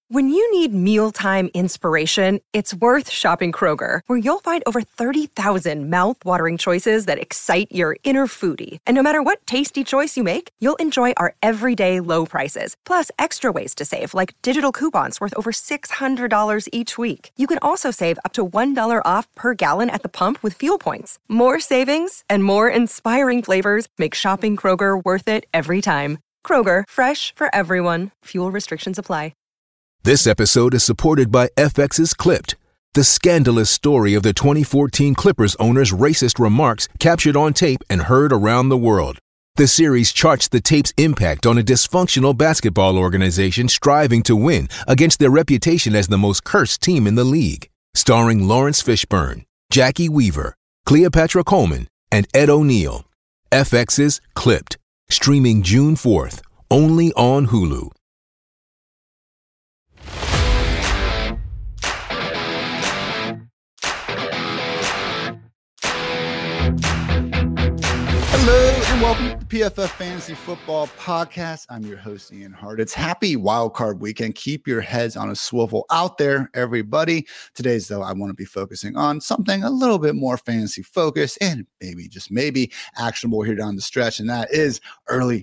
When you need mealtime inspiration, it's worth shopping Kroger, where you'll find over 30,000 mouth-watering choices that excite your inner foodie. And no matter what tasty choice you make, you'll enjoy our everyday low prices, plus extra ways to save, like digital coupons worth over $600 each week. You can also save up to $1 off per gallon at the pump with fuel points. More savings and more inspiring flavors make shopping Kroger worth it every time. Kroger, fresh for everyone. Fuel restrictions apply. This episode is supported by FX's Clipped, the scandalous story of the 2014 Clippers owner's racist remarks captured on tape and heard around the world. The series charts the tape's impact on a dysfunctional basketball organization striving to win against their reputation as the most cursed team in the league. Starring Lawrence Fishburne, Jackie Weaver, Cleopatra Coleman, and Ed O'Neill. FX's Clipped, streaming June 4th, only on Hulu. Hello and welcome to PFF Fantasy Football Podcast. I'm your host, Ian Hart. It's happy wildcard weekend. Keep your heads on a swivel out there, everybody. Today's, though, I want to be focusing on something a little bit more fantasy focused and maybe, just maybe, actionable here down the stretch, and that is early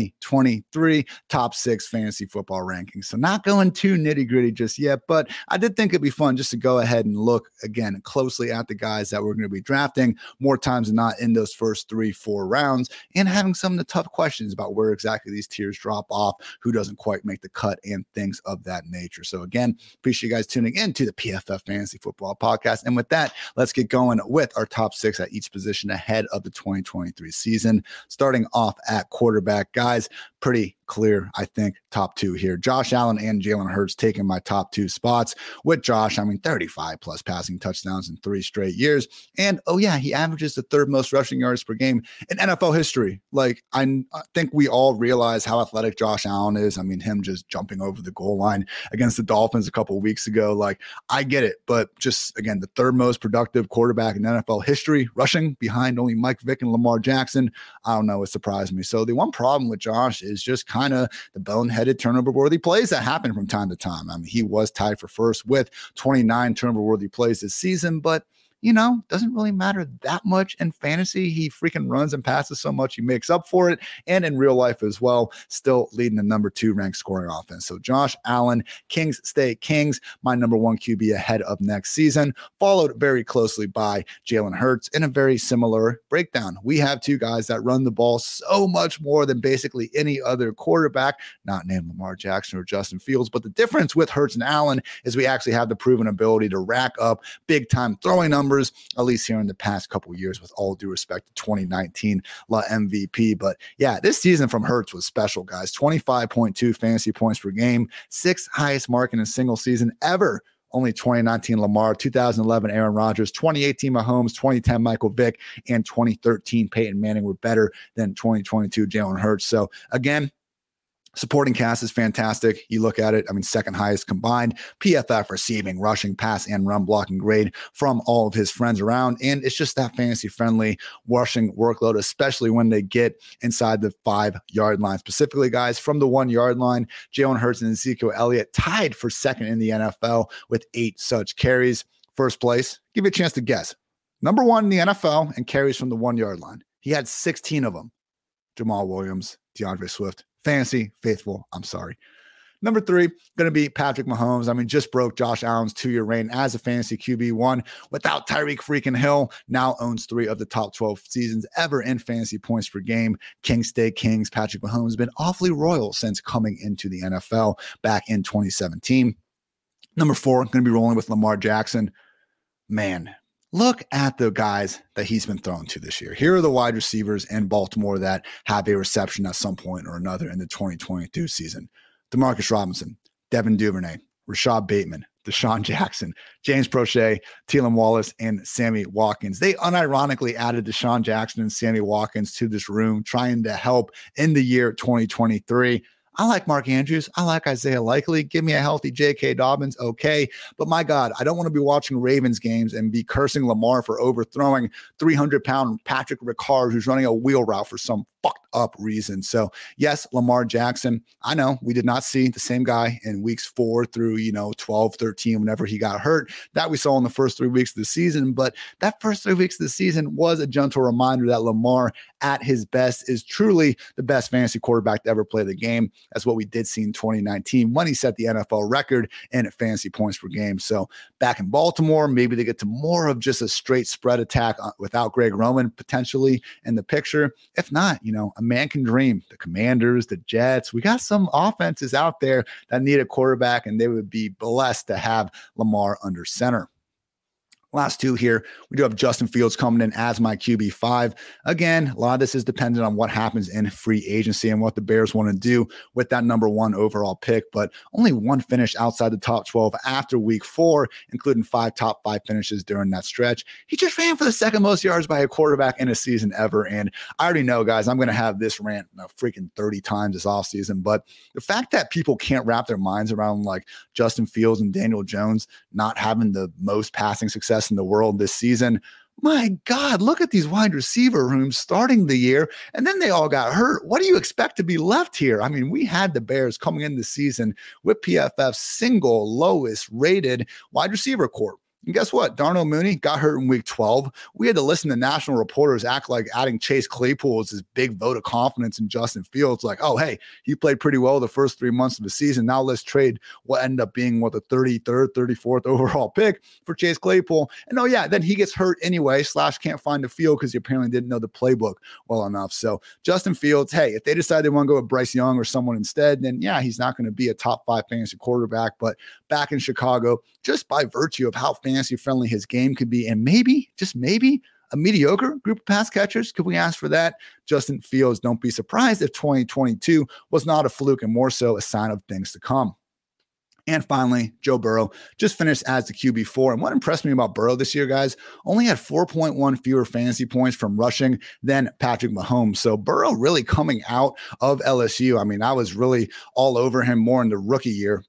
2023 top 6 fantasy football rankings. So not going too nitty gritty just yet, but I did think it'd be fun just to go ahead and look again closely at the guys that we're going to be drafting more times than not in those first 3-4 rounds, and having some of the tough questions about where exactly these tiers drop off, who doesn't quite make the cut, and things of that nature. So again, appreciate you guys tuning in to the PFF Fantasy Football Podcast. And with that, let's get going with our top 6 at each position ahead of the 2023 season. Starting off at quarterback, guys, pretty clear, I think, top 2 here. Josh Allen and Jalen Hurts taking my top 2 spots. With Josh, 35 plus passing touchdowns in 3 straight years. And, oh yeah, he averages the 3rd most rushing yards per game in NFL history. Like, I think we all realize how athletic Josh Allen is. Him just jumping over the goal line against the Dolphins a couple of weeks ago. Like, I get it. But just, again, the 3rd most productive quarterback in NFL history, rushing behind only Mike Vick and Lamar Jackson. I don't know. It surprised me. So the one problem with Josh is just kind of the boneheaded turnover-worthy plays that happen from time to time. He was tied for first with 29 turnover-worthy plays this season, but doesn't really matter that much in fantasy. He freaking runs and passes so much, he makes up for it. And in real life as well, still leading the number 2 ranked scoring offense. So Josh Allen, Kings stay Kings, my number 1 QB ahead of next season, followed very closely by Jalen Hurts in a very similar breakdown. We have 2 guys that run the ball so much more than basically any other quarterback, not named Lamar Jackson or Justin Fields. But the difference with Hurts and Allen is we actually have the proven ability to rack up big time throwing numbers, at least here in the past couple of years, with all due respect to 2019 La MVP. But yeah, this season from Hurts was special, guys. 25.2 fantasy points per game, 6th highest mark in a single season ever. Only 2019 Lamar, 2011 Aaron Rodgers, 2018 Mahomes, 2010 Michael Vick, and 2013 Peyton Manning were better than 2022 Jalen Hurts. So again, supporting cast is fantastic. You look at it, 2nd highest combined PFF receiving, rushing, pass, and run blocking grade from all of his friends around. And it's just that fantasy-friendly rushing workload, especially when they get inside the 5-yard line. Specifically, guys, from the 1-yard line, Jalen Hurts and Ezekiel Elliott tied for 2nd in the NFL with 8 such carries. First place, give you a chance to guess. Number 1 in the NFL and carries from the 1-yard line. He had 16 of them. Jamal Williams, DeAndre Swift. Fantasy faithful, I'm sorry. Number 3, going to be Patrick Mahomes. Just broke Josh Allen's 2-year reign as a fantasy QB1 without Tyreek freaking Hill. Now owns 3 of the top 12 seasons ever in fantasy points per game. Kings stay Kings. Patrick Mahomes has been awfully royal since coming into the NFL back in 2017. Number 4, going to be rolling with Lamar Jackson. Man, look at the guys that he's been thrown to this year. Here are the wide receivers in Baltimore that have a reception at some point or another in the 2022 season. Demarcus Robinson, Devin Duvernay, Rashad Bateman, Deshaun Jackson, James Prochet, Teelan Wallace, and Sammy Watkins. They unironically added Deshaun Jackson and Sammy Watkins to this room, trying to help in the year 2023. I like Mark Andrews. I like Isaiah Likely. Give me a healthy J.K. Dobbins. Okay. But my God, I don't want to be watching Ravens games and be cursing Lamar for overthrowing 300-pound Patrick Ricard, who's running a wheel route for some fucked up reason. So yes, Lamar Jackson, I know we did not see the same guy in weeks 4 through, 12, 13, whenever he got hurt that we saw in the first 3 weeks of the season. But that first 3 weeks of the season was a gentle reminder that Lamar at his best is truly the best fantasy quarterback to ever play the game. That's what we did see in 2019 when he set the NFL record in fantasy points per game. So back in Baltimore, maybe they get to more of just a straight spread attack without Greg Roman potentially in the picture. If not, a man can dream. The Commanders, the Jets, we got some offenses out there that need a quarterback, and they would be blessed to have Lamar under center. Last two here, we do have Justin Fields coming in as my QB5. Again, a lot of this is dependent on what happens in free agency and what the Bears want to do with that number 1 overall pick, but only one finish outside the top 12 after week 4, including 5 top 5 finishes during that stretch. He just ran for the second most yards by a quarterback in a season ever, and I already know, guys, I'm going to have this rant freaking 30 times this offseason, but the fact that people can't wrap their minds around like Justin Fields and Daniel Jones not having the most passing success in the world this season. My God, look at these wide receiver rooms starting the year, and then they all got hurt. What do you expect to be left here? I mean, we had the Bears coming in the season with PFF's single lowest rated wide receiver corps. And guess what? Darnell Mooney got hurt in week 12. We had to listen to national reporters act like adding Chase Claypool is this big vote of confidence in Justin Fields. Like, oh, hey, he played pretty well the first 3 months of the season. Now let's trade what ended up being the 33rd, 34th overall pick for Chase Claypool. And oh, yeah, then he gets hurt anyway. Slash can't find the field because he apparently didn't know the playbook well enough. So Justin Fields, hey, if they decide they want to go with Bryce Young or someone instead, then yeah, he's not going to be a top 5 fantasy quarterback. But back in Chicago, just by virtue of how fantasy friendly his game could be, and maybe, just maybe, a mediocre group of pass catchers. Could we ask for that? Justin Fields, don't be surprised if 2022 was not a fluke and more so a sign of things to come. And finally, Joe Burrow just finished as the QB4. And what impressed me about Burrow this year, guys, only had 4.1 fewer fantasy points from rushing than Patrick Mahomes. So Burrow really coming out of LSU. I mean, I was really all over him more in the rookie year.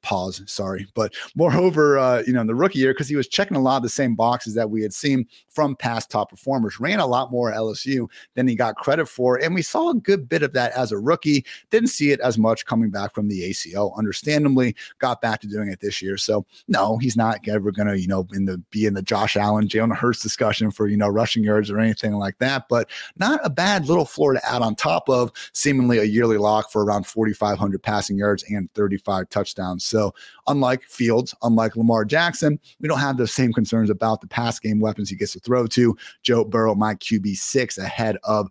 But moreover, in the rookie year, because he was checking a lot of the same boxes that we had seen from past top performers. Ran a lot more at LSU than he got credit for. And we saw a good bit of that as a rookie. Didn't see it as much coming back from the ACL. Understandably, got back to doing it this year. So no, he's not ever going to, be in the Josh Allen, Jalen Hurts discussion for, rushing yards or anything like that, but not a bad little floor to add on top of seemingly a yearly lock for around 4,500 passing yards and 35 touchdowns. So unlike Fields, unlike Lamar Jackson, we don't have those same concerns about the pass game weapons he gets to throw to. Joe Burrow, my QB6 ahead of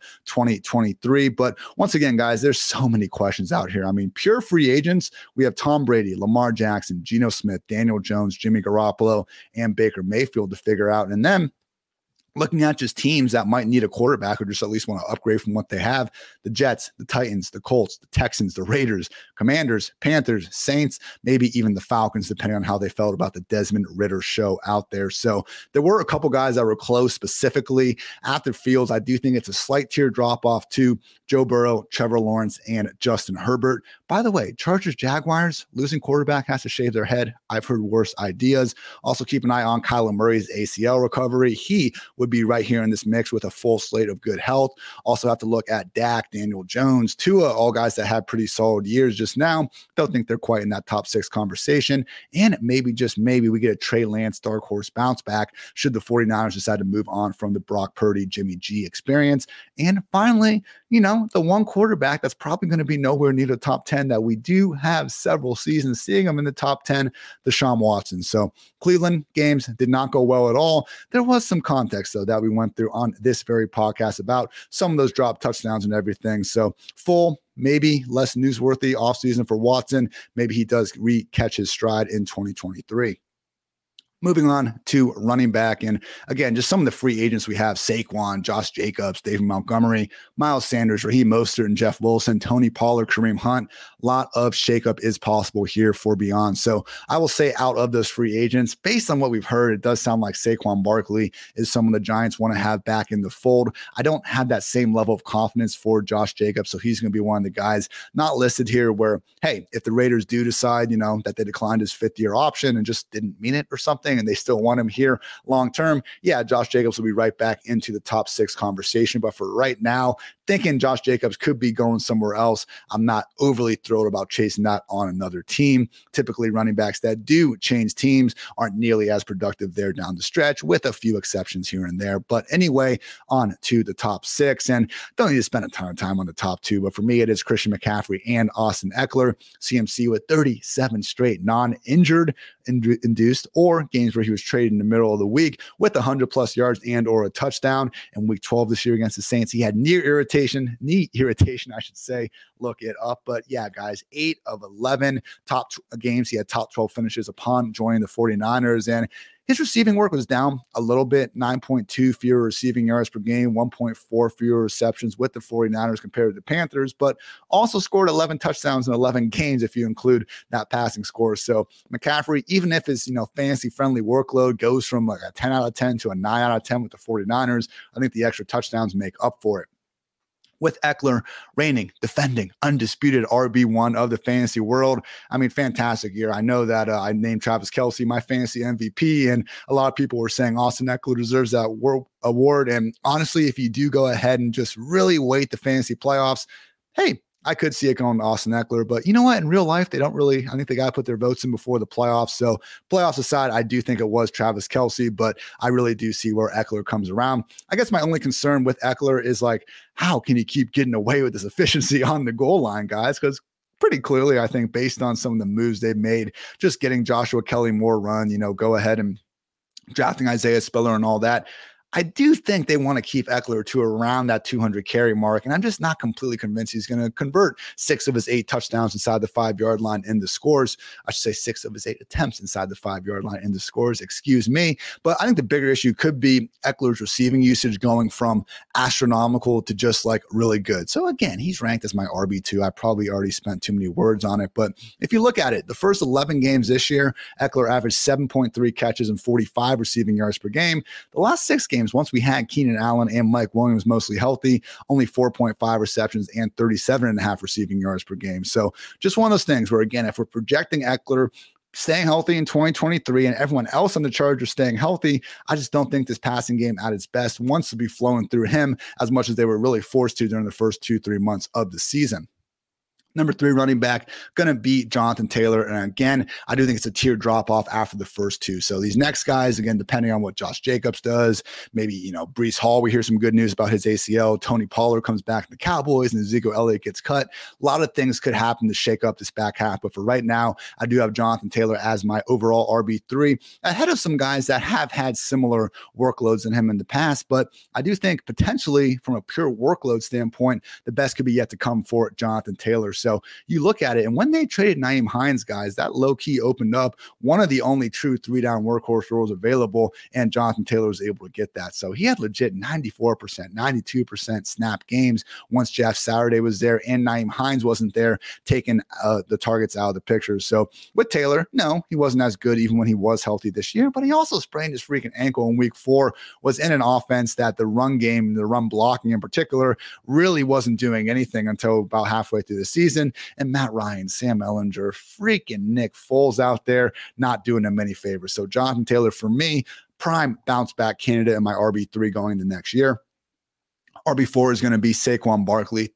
2023. But once again, guys, there's so many questions out here. I mean, pure free agents, we have Tom Brady, Lamar Jackson, Geno Smith, Daniel Jones, Jimmy Garoppolo, and Baker Mayfield to figure out. And then looking at just teams that might need a quarterback or just at least want to upgrade from what they have, the Jets, the Titans, the Colts, the Texans, the Raiders, Commanders, Panthers, Saints, maybe even the Falcons, depending on how they felt about the Desmond Ridder show out there. So there were a couple guys that were close specifically after Fields. I do think it's a slight tier drop off to Joe Burrow, Trevor Lawrence, and Justin Herbert. By the way, Chargers, Jaguars, losing quarterback has to shave their head. I've heard worse ideas. Also keep an eye on Kyler Murray's ACL recovery. He would be right here in this mix with a full slate of good health. Also have to look at Dak, Daniel Jones, Tua, all guys that had pretty solid years just now. Don't think they're quite in that top 6 conversation. And maybe, just maybe, we get a Trey Lance dark horse bounce back should the 49ers decide to move on from the Brock Purdy, Jimmy G experience. And finally, the one quarterback that's probably going to be nowhere near the top 10 that we do have several seasons seeing him in the top 10, Deshaun Watson. So Cleveland games did not go well at all. There was some context, though, that we went through on this very podcast about some of those drop touchdowns and everything. So full, maybe less newsworthy offseason for Watson. Maybe he does catch his stride in 2023. Moving on to running back. And again, just some of the free agents we have: Saquon, Josh Jacobs, David Montgomery, Miles Sanders, Raheem Mostert, and Jeff Wilson, Tony Pollard, Kareem Hunt. A lot of shakeup is possible here for Beyond. So I will say, out of those free agents, based on what we've heard, it does sound like Saquon Barkley is someone the Giants want to have back in the fold. I don't have that same level of confidence for Josh Jacobs. So he's going to be one of the guys not listed here where, hey, if the Raiders do decide, that they declined his 5th-year option and just didn't mean it or something, playing and they still want him here long term, yeah, Josh Jacobs will be right back into the top 6 conversation. But for right now, thinking Josh Jacobs could be going somewhere else, I'm not overly thrilled about chasing that on another team. Typically, running backs that do change teams aren't nearly as productive there down the stretch, with a few exceptions here and there. But anyway, on to the top 6, and don't need to spend a ton of time on the top 2, but for me, it is Christian McCaffrey and Austin Eckler. CMC with 37 straight non-injured induced or games where he was traded in the middle of the week with 100+ yards and or a touchdown. In week 12 this year against the Saints, he had knee irritation, I should say. Look it up. But yeah, guys, 8 of 11 top games, he had top 12 finishes upon joining the 49ers. And his receiving work was down a little bit, 9.2 fewer receiving yards per game, 1.4 fewer receptions with the 49ers compared to the Panthers, but also scored 11 touchdowns in 11 games if you include that passing score. So McCaffrey, even if his fantasy-friendly workload goes from like a 10 out of 10 to a 9 out of 10 with the 49ers, I think the extra touchdowns make up for it. With Eckler reigning, defending, undisputed RB1 of the fantasy world. I mean, fantastic year. I know that I named Travis Kelce my fantasy MVP, and a lot of people were saying Austin Eckler deserves that award. And honestly, if you do go ahead and just really wait the fantasy playoffs, hey, I could see it going to Austin Eckler, but you know what? In real life, they don't really, I think they got to put their votes in before the playoffs. So playoffs aside, I do think it was Travis Kelce, but I really do see where Eckler comes around. I guess my only concern with Eckler is like, how can you keep getting away with this efficiency on the goal line, guys? Because pretty clearly, I think based on some of the moves they've made, just getting Joshua Kelly more run, go ahead and drafting Isaiah Spiller and all that, I do think they want to keep Eckler to around that 200 carry mark, and I'm just not completely convinced he's going to convert 6 of his 8 touchdowns inside the 5-yard line into scores. I should say 6 of his 8 attempts inside the 5-yard line into scores, excuse me. But I think the bigger issue could be Eckler's receiving usage going from astronomical to just like really good. So again, he's ranked as my RB2. I probably already spent too many words on it, but if you look at it, the first 11 games this year, Eckler averaged 7.3 catches and 45 receiving yards per game. The last 6 games, once we had Keenan Allen and Mike Williams mostly healthy, only 4.5 receptions and 37.5 receiving yards per game. So just one of those things where, again, if we're projecting Eckler staying healthy in 2023 and everyone else on the Chargers staying healthy, I just don't think this passing game at its best wants to be flowing through him as much as they were really forced to during the first 2-3 months of the season. Number 3 running back, going to be Jonathan Taylor. And again, I do think it's a tier drop off after the first 2. So these next guys, again, depending on what Josh Jacobs does, maybe, Breece Hall, we hear some good news about his ACL. Tony Pollard comes back to the Cowboys and Ezekiel Elliott gets cut. A lot of things could happen to shake up this back half. But for right now, I do have Jonathan Taylor as my overall RB3 ahead of some guys that have had similar workloads than him in the past. But I do think potentially from a pure workload standpoint, the best could be yet to come for Jonathan Taylor. So you look at it, and when they traded Nyheim Hines, guys, that low-key opened up one of the only true 3-down workhorse roles available, and Jonathan Taylor was able to get that. So he had legit 94%, 92% snap games once Jeff Saturday was there and Nyheim Hines wasn't there taking the targets out of the picture. So with Taylor, no, he wasn't as good even when he was healthy this year, but he also sprained his freaking ankle in week 4, was in an offense that the run game, the run blocking in particular, really wasn't doing anything until about halfway through the season. And Matt Ryan, Sam Ehlinger, freaking Nick Foles out there, not doing him any favors. So Jonathan Taylor, for me, prime bounce back candidate in my RB3 going into next year. RB4 is going to be Saquon Barkley,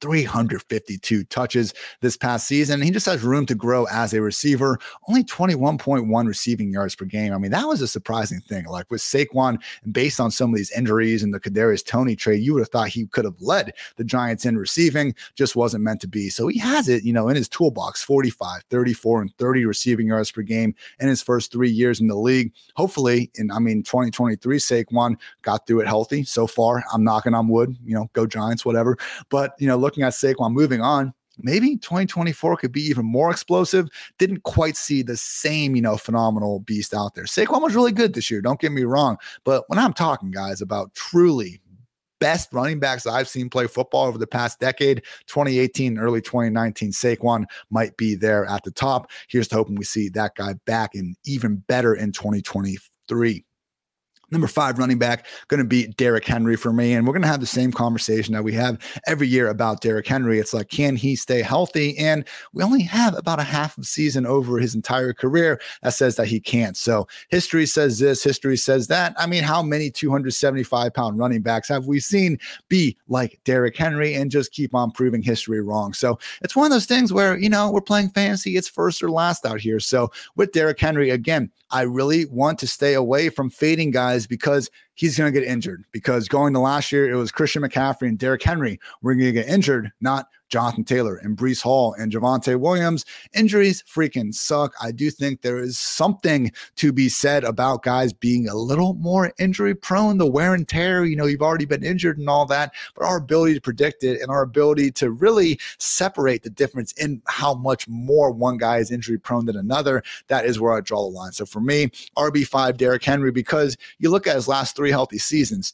352 touches this past season. He just has room to grow as a receiver, only 21.1 receiving yards per game. I mean, that was a surprising thing. Like with Saquon, based on some of these injuries and the Kadarius Toney trade, you would have thought he could have led the Giants in receiving, just wasn't meant to be. So he has it, in his toolbox, 45, 34, and 30 receiving yards per game in his first 3 years in the league. Hopefully, 2023, Saquon got through it healthy. So far, I'm knocking on wood, go Giants, whatever. But, looking at Saquon moving on, maybe 2024 could be even more explosive. Didn't quite see the same, phenomenal beast out there. Saquon was really good this year, don't get me wrong. But when I'm talking, guys, about truly best running backs I've seen play football over the past decade, 2018, early 2019, Saquon might be there at the top. Here's to hoping we see that guy back and even better in 2023. Number 5 running back, going to be Derrick Henry for me. And we're going to have the same conversation that we have every year about Derrick Henry. It's like, can he stay healthy? And we only have about a half of season over his entire career that says that he can't. So history says this, history says that. I mean, how many 275-pound running backs have we seen be like Derrick Henry and just keep on proving history wrong? So it's one of those things where, we're playing fantasy. It's first or last out here. So with Derrick Henry, again, I really want to stay away from fading guys because he's going to get injured. Because going to last year, it was Christian McCaffrey and Derrick Henry were going to get injured, not Jonathan Taylor and Breece Hall and Javonte Williams. Injuries freaking suck. I do think there is something to be said about guys being a little more injury prone, the wear and tear. You've already been injured and all that, but our ability to predict it and our ability to really separate the difference in how much more one guy is injury prone than another, that is where I draw the line. So for me, RB5 Derrick Henry, because you look at his last 3 healthy seasons,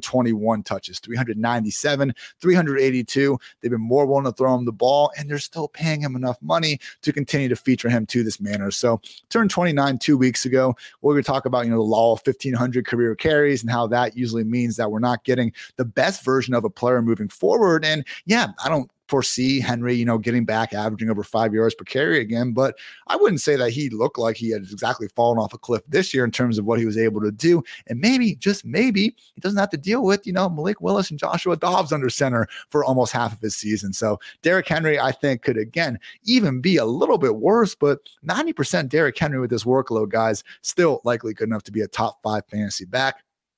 321 touches, 397, 382. They've been more willing to throw him the ball, and they're still paying him enough money to continue to feature him to this manner. So turned 29 2 weeks ago. We're going to talk about, the law of 1,500 career carries and how that usually means that we're not getting the best version of a player moving forward. And yeah, I don't foresee Henry, getting back averaging over 5 yards per carry again, but I wouldn't say that he looked like he had exactly fallen off a cliff this year in terms of what he was able to do. And maybe, just maybe, he doesn't have to deal with, Malik Willis and Joshua Dobbs under center for almost half of his season. So Derrick Henry, I think, could again even be a little bit worse, but 90% Derrick Henry with this workload, guys, still likely good enough to be a top 5 fantasy back.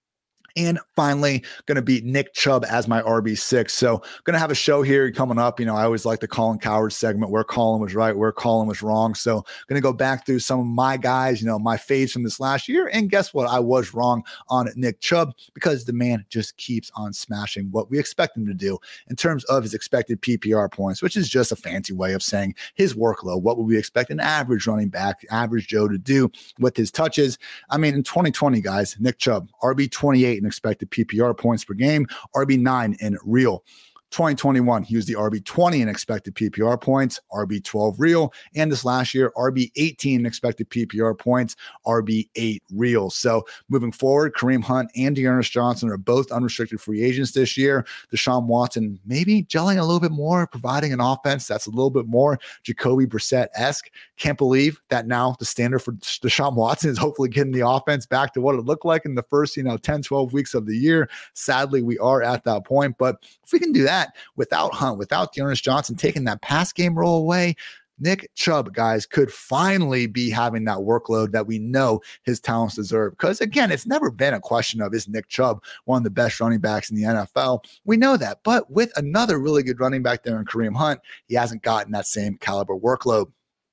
And finally, going to be Nick Chubb as my RB6. So going to have a show here coming up. I always like the Colin Cowherd segment where Colin was right, where Colin was wrong. So going to go back through some of my guys, my fades from this last year. And guess what? I was wrong on Nick Chubb because the man just keeps on smashing what we expect him to do in terms of his expected PPR points, which is just a fancy way of saying his workload. What would we expect an average running back, average Joe to do with his touches? I mean, in 2020, guys, Nick Chubb, RB28 expected PPR points per game, RB9 in real. 2021, he was the RB20 in expected PPR points, RB12 real, and this last year, RB18 in expected PPR points, RB8 real. So moving forward, Kareem Hunt and Dearness Johnson are both unrestricted free agents this year. Deshaun Watson maybe gelling a little bit more, providing an offense that's a little bit more Jacoby Brissett-esque. Can't believe that now the standard for Deshaun Watson is hopefully getting the offense back to what it looked like in the first 10, 12 weeks of the year. Sadly, we are at that point, but if we can do that without Hunt, without Dearness Johnson taking that pass game role away, Nick Chubb, guys, could finally be having that workload that we know his talents deserve. Because, again, it's never been a question of, is Nick Chubb one of the best running backs in the NFL? We know that. But with another really good running back there in Kareem Hunt, he hasn't gotten that same caliber workload.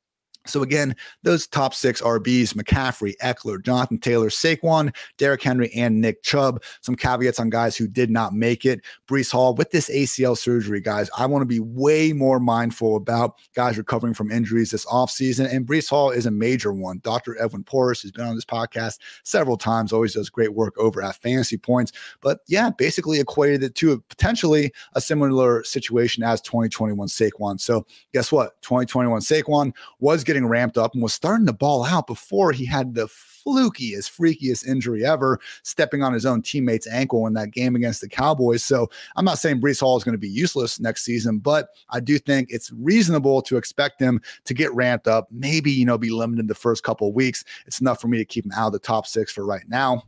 So again, those top 6 RBs, McCaffrey, Eckler, Jonathan Taylor, Saquon, Derrick Henry, and Nick Chubb. Some caveats on guys who did not make it. Breece Hall, with this ACL surgery, guys, I want to be way more mindful about guys recovering from injuries this offseason, and Breece Hall is a major one. Dr. Edwin Porras, who's been on this podcast several times, always does great work over at Fantasy Points. But yeah, basically equated it to potentially a similar situation as 2021 Saquon. So guess what? 2021 Saquon was getting ramped up and was starting to ball out before he had the flukiest, freakiest injury ever, stepping on his own teammate's ankle in that game against the Cowboys. So I'm not saying Breece Hall is going to be useless next season, but I do think it's reasonable to expect him to get ramped up, maybe, be limited the first couple of weeks. It's enough for me to keep him out of the top 6 for right now.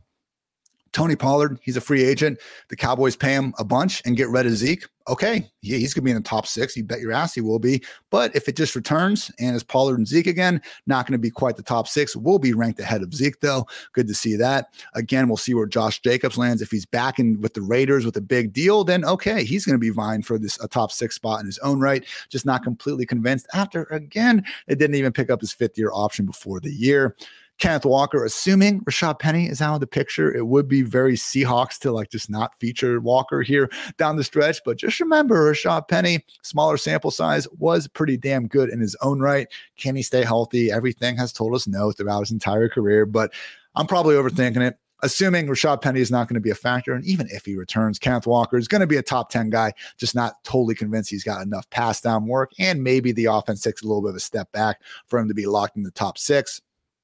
Tony Pollard, he's a free agent. The Cowboys pay him a bunch and get rid of Zeke. Okay, yeah, he's going to be in the top 6. You bet your ass he will be. But if it just returns and it's Pollard and Zeke again, not going to be quite the top 6. Will be ranked ahead of Zeke, though. Good to see that. Again, we'll see where Josh Jacobs lands. If he's back in with the Raiders with a big deal, then okay, he's going to be vying for a top 6 spot in his own right. Just not completely convinced after, again, they didn't even pick up his 5th-year option before the year. Kenneth Walker, assuming Rashad Penny is out of the picture, it would be very Seahawks to just not feature Walker here down the stretch. But just remember, Rashad Penny, smaller sample size, was pretty damn good in his own right. Can he stay healthy? Everything has told us no throughout his entire career, but I'm probably overthinking it. Assuming Rashad Penny is not going to be a factor, and even if he returns, Kenneth Walker is going to be a top 10 guy, just not totally convinced he's got enough pass down work, and maybe the offense takes a little bit of a step back for him to be locked in the top 6.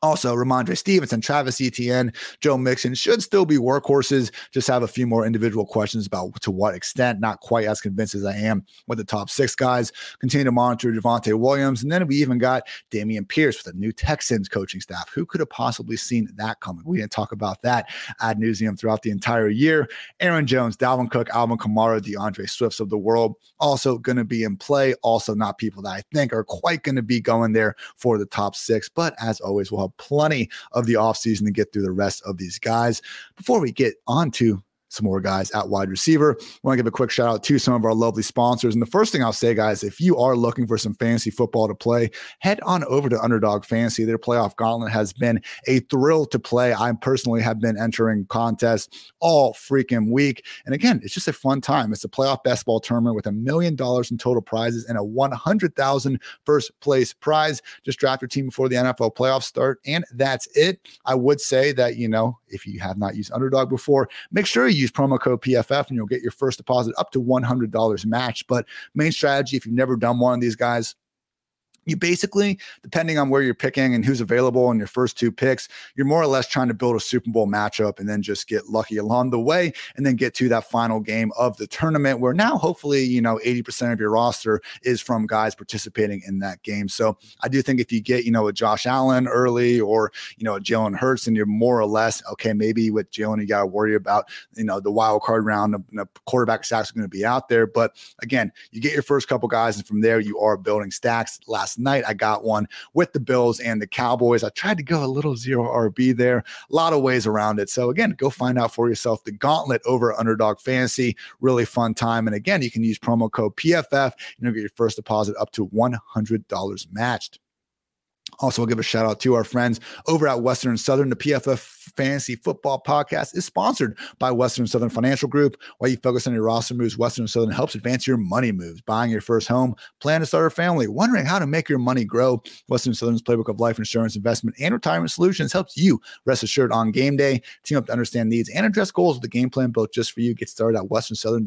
Also, Ramondre Stevenson, Travis Etienne, Joe Mixon should still be workhorses. Just have a few more individual questions about to what extent. Not quite as convinced as I am with the top 6 guys. Continue to monitor Javonte Williams. And then we even got Dameon Pierce with a new Texans coaching staff. Who could have possibly seen that coming? We didn't talk about that ad nauseum throughout the entire year. Aaron Jones, Dalvin Cook, Alvin Kamara, DeAndre Swifts of the world also going to be in play. Also not people that I think are quite going to be going there for the top 6. But as always, we'll have plenty of the offseason to get through the rest of these guys. Before we get on to some more guys at wide receiver, I want to give a quick shout out to some of our lovely sponsors. And the first thing I'll say, guys, if you are looking for some fantasy football to play, head on over to Underdog Fantasy. Their playoff gauntlet has been a thrill to play. I personally have been entering contests all freaking week. And again, it's just a fun time. It's a playoff basketball tournament with $1 million in total prizes and a $100,000 first place prize. Just draft your team before the NFL playoffs start, and that's it. I would say that, if you have not used Underdog before, make sure you use promo code PFF and you'll get your first deposit up to $100 matched. But main strategy, if you've never done one of these guys, you basically, depending on where you're picking and who's available in your first 2 picks, you're more or less trying to build a Super Bowl matchup and then just get lucky along the way and then get to that final game of the tournament where now hopefully, 80% of your roster is from guys participating in that game. So I do think if you get, a Josh Allen early or, a Jalen Hurts, and you're more or less, okay, maybe with Jalen, you got to worry about, the wild card round, the quarterback stacks are going to be out there. But again, you get your first couple guys and from there you are building stacks. Last night I got one with the Bills and the Cowboys. I tried to go a little zero RB there, a lot of ways around it. So again, go find out for yourself the gauntlet over at Underdog Fantasy. Really fun time. And again, you can use promo code PFF and you'll get your first deposit up to $100 matched. Also, I'll give a shout out to our friends over at Western and Southern. The PFF Fantasy Football Podcast is sponsored by Western and Southern Financial Group. While you focus on your roster moves, Western and Southern helps advance your money moves. Buying your first home, plan to start a family, wondering how to make your money grow. Western and Southern's playbook of life insurance, investment, and retirement solutions helps you rest assured on game day. Team up to understand needs and address goals with a game plan built just for you. Get started at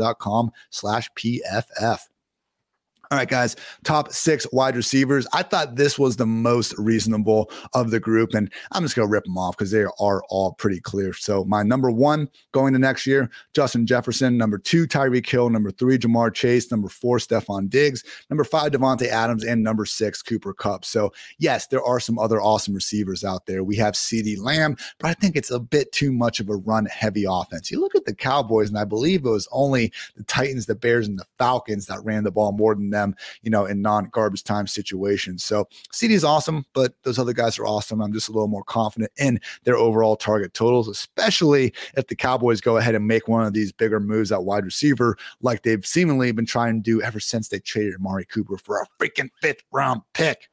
westernsouthern.com/PFF. All right, guys, top 6 wide receivers. I thought this was the most reasonable of the group, and I'm just going to rip them off because they are all pretty clear. So my number 1 going to next year, Justin Jefferson. Number 2, Tyreek Hill. Number 3, Jamar Chase. Number 4, Stephon Diggs. Number 5, Devontae Adams. And number 6, Cooper Kupp. So yes, there are some other awesome receivers out there. We have CeeDee Lamb, but I think it's a bit too much of a run-heavy offense. You look at the Cowboys, and I believe it was only the Titans, the Bears, and the Falcons that ran the ball more than them, in non-garbage time situations. So CeeDee is awesome, but those other guys are awesome. I'm just a little more confident in their overall target totals, especially if the Cowboys go ahead and make one of these bigger moves at wide receiver like they've seemingly been trying to do ever since they traded Amari Cooper for a freaking 5th round pick.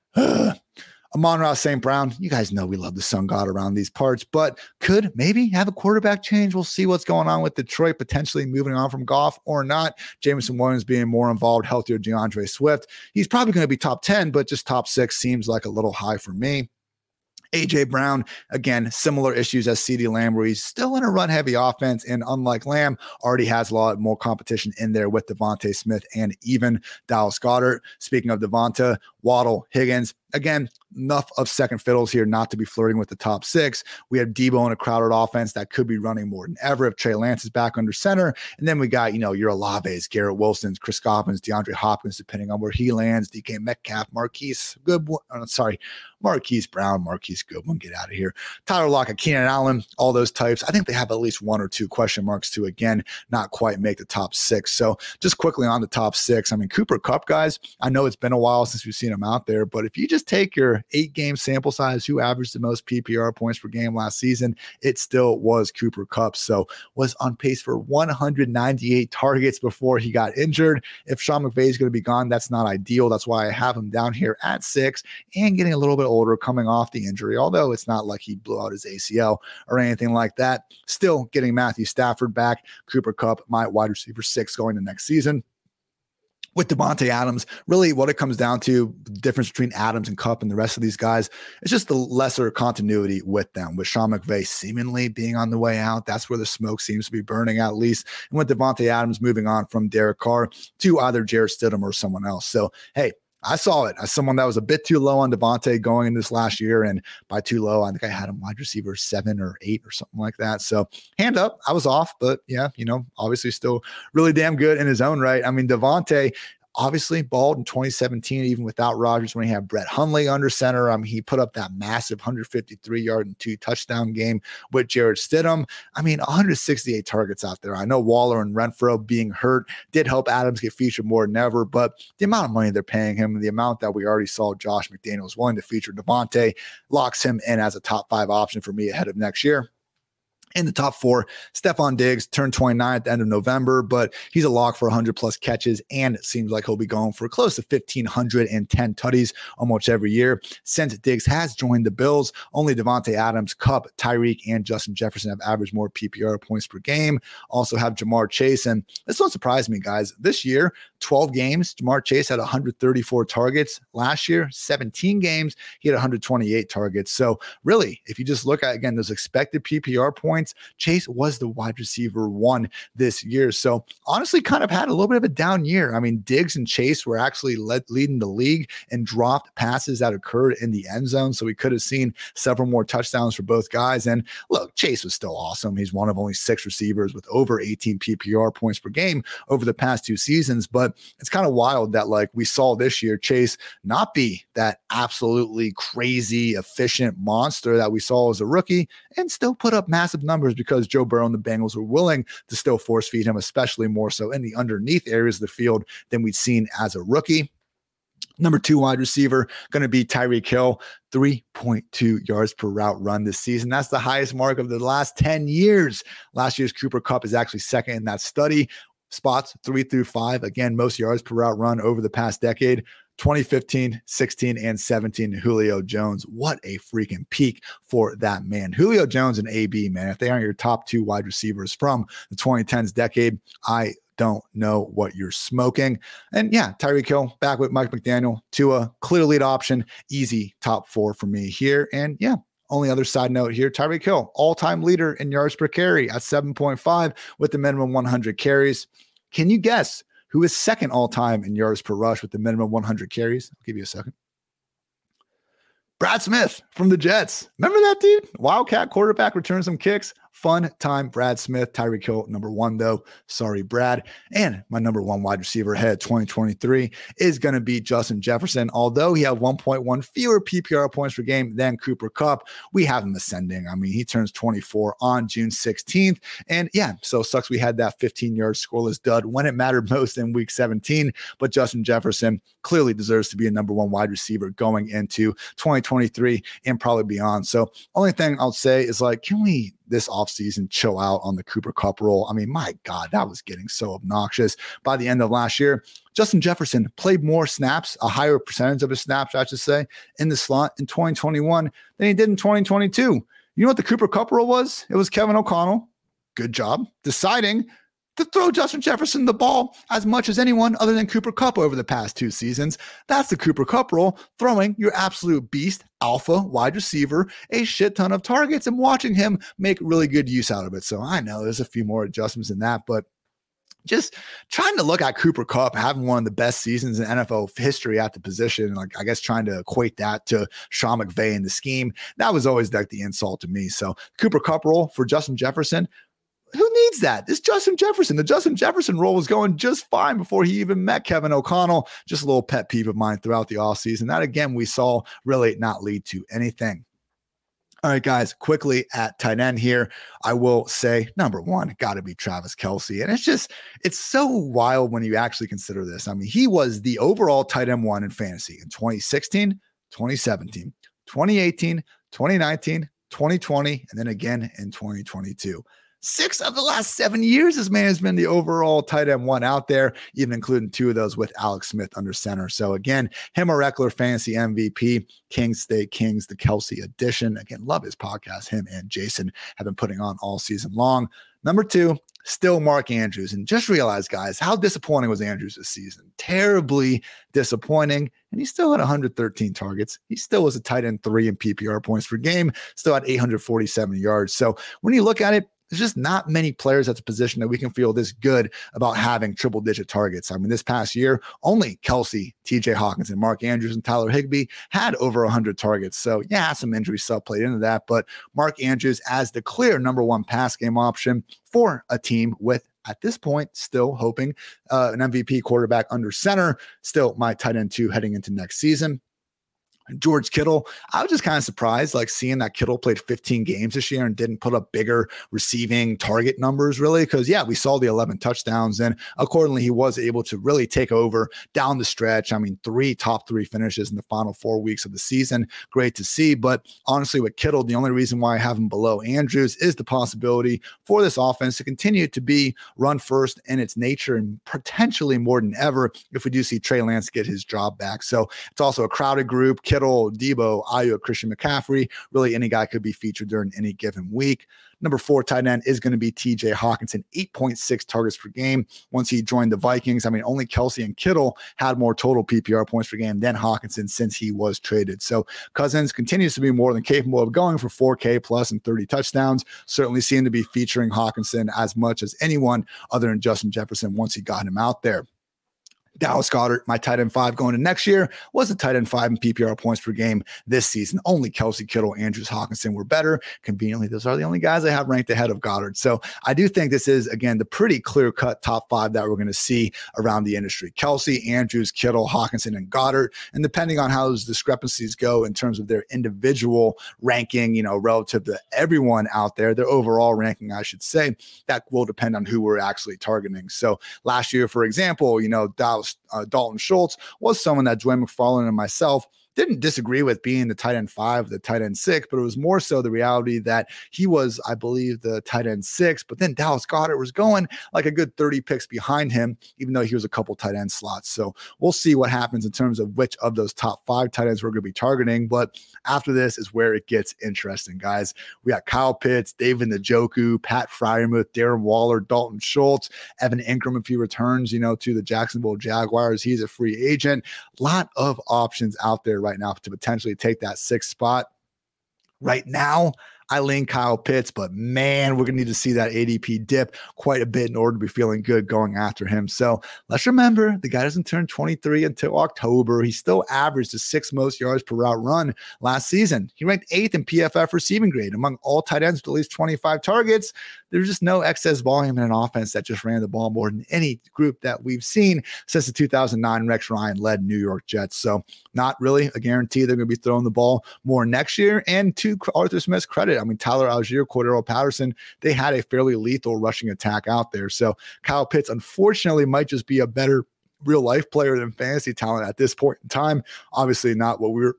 Amon-Ra St. Brown, you guys know we love the sun god around these parts, but could maybe have a quarterback change. We'll see what's going on with Detroit, potentially moving on from Goff or not. Jameson Williams being more involved, healthier DeAndre Swift. He's probably going to be top 10, but just top 6 seems like a little high for me. A.J. Brown, again, similar issues as CeeDee Lamb, where he's still in a run-heavy offense, and unlike Lamb, already has a lot more competition in there with Devontae Smith and even Dallas Goedert. Speaking of Devonta, Waddle, Higgins, again, enough of second fiddles here not to be flirting with the top 6. We have Debo in a crowded offense that could be running more than ever if Trey Lance is back under center. And then we got, your Olaves, Garrett Wilsons, Chris Godwins, DeAndre Hopkins, depending on where he lands, DK Metcalf, Marquise Brown, Marquise Goodwin, get out of here. Tyler Lockett, Keenan Allen, all those types. I think they have at least 1 or 2 question marks to, again, not quite make the top 6. So just quickly on the top 6, Cooper Kupp, guys, I know it's been a while since we've seen him out there, but if you just take your 8-game sample size, who averaged the most PPR points per game last season, it still was Cooper Kupp. So was on pace for 198 targets before he got injured. If Sean McVay is going to be gone, that's not ideal. That's why I have him down here at 6 and getting a little bit older, coming off the injury, although it's not like he blew out his ACL or anything like that. Still getting Matthew Stafford back. Cooper Kupp, my wide receiver 6 going to next season. With Devontae Adams, really what it comes down to, the difference between Adams and Kupp and the rest of these guys, it's just the lesser continuity with them. With Sean McVay seemingly being on the way out, that's where the smoke seems to be burning at least. And with Devontae Adams moving on from Derek Carr to either Jarrett Stidham or someone else. So, hey, I saw it as someone that was a bit too low on Davante going in this last year. And by too low, I think I had him wide receiver 7 or 8 or something like that. So hand up, I was off, but yeah, obviously still really damn good in his own right. I mean, Davante obviously balled in 2017, even without Rodgers, when he had Brett Hundley under center. He put up that massive 153-yard and 2 touchdown game with Jarrett Stidham. 168 targets out there. I know Waller and Renfro being hurt did help Adams get featured more than ever, but the amount of money they're paying him, the amount that we already saw Josh McDaniels willing to feature Davante, locks him in as a top 5 option for me ahead of next year. In the top 4, Stephon Diggs turned 29 at the end of November, but he's a lock for 100-plus catches, and it seems like he'll be going for close to 1,510 tutties almost every year. Since Diggs has joined the Bills, only Davante Adams, Kupp, Tyreek, and Justin Jefferson have averaged more PPR points per game. Also have Jamar Chase, and this one surprised me, guys. This year, 12 games, Jamar Chase had 134 targets. Last year, 17 games, he had 128 targets. So really, if you just look at, again, those expected PPR points, Chase was the wide receiver 1 this year. So honestly, kind of had a little bit of a down year. Diggs and Chase were actually leading the league in dropped passes that occurred in the end zone. So we could have seen several more touchdowns for both guys. And look, Chase was still awesome. He's one of only 6 receivers with over 18 PPR points per game over the past 2 seasons. But it's kind of wild that we saw this year Chase not be that absolutely crazy efficient monster that we saw as a rookie and still put up massive numbers because Joe Burrow and the Bengals were willing to still force feed him, especially more so in the underneath areas of the field than we'd seen as a rookie. Number 2 wide receiver going to be Tyreek Hill, 3.2 yards per route run this season. That's the highest mark of the last 10 years. Last year's Cooper Kupp is actually second in that study. Spots 3 through 5. Again, most yards per route run over the past decade. 2015, 16, and 17, Julio Jones. What a freaking peak for that man. Julio Jones and AB, man, if they aren't your top 2 wide receivers from the 2010s decade, I don't know what you're smoking. And yeah, Tyreek Hill back with Mike McDaniel, Tua, clear lead option, easy top 4 for me here. And yeah, only other side note here, Tyreek Hill, all-time leader in yards per carry at 7.5 with the minimum 100 carries. Can you guess who is second all-time in yards per rush with the minimum 100 carries? I'll give you a second. Brad Smith from the Jets. Remember that dude? Wildcat quarterback, returns some kicks. Fun time, Brad Smith. Tyreek Hill, number 1, though. Sorry, Brad. And my number 1 wide receiver ahead 2023 is going to be Justin Jefferson. Although he had 1.1 fewer PPR points per game than Cooper Kupp, we have him ascending. He turns 24 on June 16th. And yeah, so sucks we had that 15-yard scoreless dud when it mattered most in week 17. But Justin Jefferson clearly deserves to be a number 1 wide receiver going into 2023 and probably beyond. So only thing I'll say is can we this offseason chill out on the Cooper Kupp role? My God, that was getting so obnoxious. By the end of last year, Justin Jefferson played more snaps, a higher percentage of his snaps, I should say, in the slot in 2021 than he did in 2022. You know what the Cooper Kupp role was? It was Kevin O'Connell. Good job deciding to throw Justin Jefferson the ball as much as anyone other than Cooper Kupp over the past 2 seasons. That's the Cooper Kupp role, throwing your absolute beast, alpha wide receiver a shit ton of targets and watching him make really good use out of it. So I know there's a few more adjustments in that, but just trying to look at Cooper Kupp having one of the best seasons in NFL history at the position, I guess trying to equate that to Sean McVay and the scheme, that was always the insult to me. So Cooper Kupp role for Justin Jefferson, who needs that? It's Justin Jefferson. The Justin Jefferson role was going just fine before he even met Kevin O'Connell. Just a little pet peeve of mine throughout the offseason. That, again, we saw really not lead to anything. All right, guys, quickly at tight end here, I will say number 1, got to be Travis Kelce. And it's so wild when you actually consider this. He was the overall tight end 1 in fantasy in 2016, 2017, 2018, 2019, 2020, and then again in 2022. 6 of the last 7 years, this man has been the overall tight end 1 out there, even including 2 of those with Alex Smith under center. So again, him or Eckler fantasy MVP, Kings State Kings, the Kelce edition. Again, love his podcast. Him and Jason have been putting on all season long. Number 2, still Mark Andrews. And just realize, guys, how disappointing was Andrews this season? Terribly disappointing. And he still had 113 targets. He still was a tight end 3 in PPR points per game, still had 847 yards. So when you look at it, there's just not many players at the position that we can feel this good about having triple-digit targets. I mean, this past year, only Kelce, TJ Hawkinson, Mark Andrews, and Tyler Higbee had over 100 targets. So, yeah, some injury stuff played into that. But Mark Andrews as the clear number one pass game option for a team with, at this point, still hoping an MVP quarterback under center, still my tight end 2 heading into next season. George Kittle, I was just kind of surprised, like seeing that Kittle played 15 games this year and didn't put up bigger receiving target numbers, really. Because, yeah, we saw the 11 touchdowns, and accordingly, he was able to really take over down the stretch. I mean, 3 top 3 finishes in the final 4 weeks of the season. Great to see. But honestly, with Kittle, the only reason why I have him below Andrews is the possibility for this offense to continue to be run first in its nature, and potentially more than ever if we do see Trey Lance get his job back. So it's also a crowded group. Kittle, Debo, Ayuk, Christian McCaffrey, really any guy could be featured during any given week. Number 4 tight end is going to be TJ Hawkinson, 8.6 targets per game. Once he joined the Vikings, I mean, only Kelce and Kittle had more total PPR points per game than Hawkinson since he was traded. So Cousins continues to be more than capable of going for 4K plus and 30 touchdowns. Certainly seem to be featuring Hawkinson as much as anyone other than Justin Jefferson once he got him out there. Dallas Goedert, my tight end 5 going to next year, was a tight end 5 in PPR points per game this season. Only Kelce, Kittle, Andrews, Hawkinson were better. Conveniently, those are the only guys I have ranked ahead of Goddard. So I do think this is, again, the pretty clear-cut top 5 that we're going to see around the industry. Kelce, Andrews, Kittle, Hawkinson, and Goddard. And depending on how those discrepancies go in terms of their individual ranking, relative to everyone out there, their overall ranking, I should say, that will depend on who we're actually targeting. So last year, for example, Dalton Schultz was someone that Dwayne McFarland and myself didn't disagree with being the tight end 5, the tight end 6, but it was more so the reality that he was, I believe, the tight end 6, but then Dallas Goedert was going like a good 30 picks behind him, even though he was a couple tight end slots. So we'll see what happens in terms of which of those top 5 tight ends we're going to be targeting. But after this is where it gets interesting, guys. We got Kyle Pitts, David Njoku, Pat Freiermuth, Darren Waller, Dalton Schultz, Evan Ingram if he returns, to the Jacksonville Jaguars. He's a free agent. A lot of options out there right now to potentially take that 6th spot. Right now, I lean Kyle Pitts, but man, we're going to need to see that ADP dip quite a bit in order to be feeling good going after him. So let's remember, the guy doesn't turn 23 until October. He still averaged the 6th most yards per route run last season. He ranked 8th in PFF receiving grade among all tight ends with at least 25 targets. There's just no excess volume in an offense that just ran the ball more than any group that we've seen since the 2009 Rex Ryan-led New York Jets. So not really a guarantee they're going to be throwing the ball more next year. And to Arthur Smith's credit, I mean, Tyler Algier, Cordero Patterson, they had a fairly lethal rushing attack out there. So Kyle Pitts, unfortunately, might just be a better real-life player than fantasy talent at this point in time. Obviously not what we were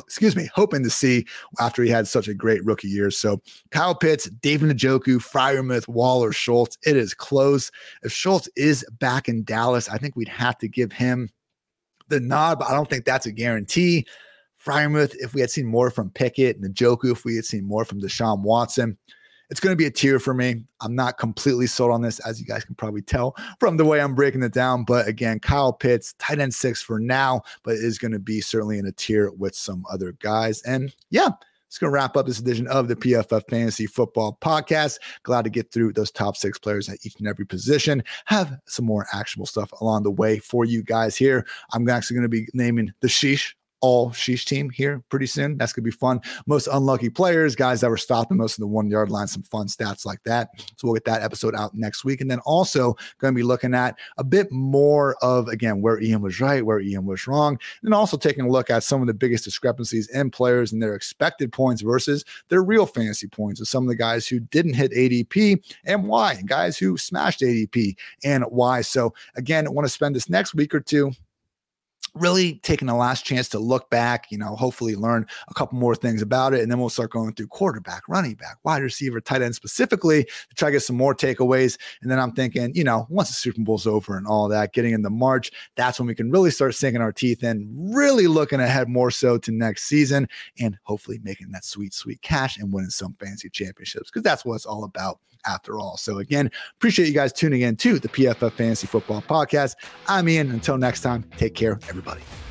hoping to see after he had such a great rookie year. So Kyle Pitts, David Njoku, Freiermuth, Waller, Schultz. It is close. If Schultz is back in Dallas, I think we'd have to give him the nod, but I don't think that's a guarantee. Freiermuth, if we had seen more from Pickett, and Njoku, if we had seen more from Deshaun Watson, it's going to be a tier for me. I'm not completely sold on this, as you guys can probably tell from the way I'm breaking it down. But again, Kyle Pitts, tight end 6 for now, but it is going to be certainly in a tier with some other guys. And yeah, it's going to wrap up this edition of the PFF Fantasy Football Podcast. Glad to get through those top 6 players at each and every position. Have some more actionable stuff along the way for you guys here. I'm actually going to be naming the all sheesh team here pretty soon. That's going to be fun. Most unlucky players, guys that were stopped the most in the 1 yard line, some fun stats like that. So we'll get that episode out next week. And then also going to be looking at a bit more of, again, where Ian was right, where Ian was wrong, and also taking a look at some of the biggest discrepancies in players and their expected points versus their real fantasy points of some of the guys who didn't hit ADP and why, and guys who smashed ADP and why. So again, I want to spend this next week or two really taking the last chance to look back, hopefully learn a couple more things about it. And then we'll start going through quarterback, running back, wide receiver, tight end specifically to try to get some more takeaways. And then I'm thinking, once the Super Bowl's over and all that, getting into March, that's when we can really start sinking our teeth in, really looking ahead more so to next season and hopefully making that sweet, sweet cash and winning some fantasy championships, because that's what it's all about after all. So again, appreciate you guys tuning in to the PFF Fantasy Football Podcast. I'm Ian. Until next time, take care, everybody.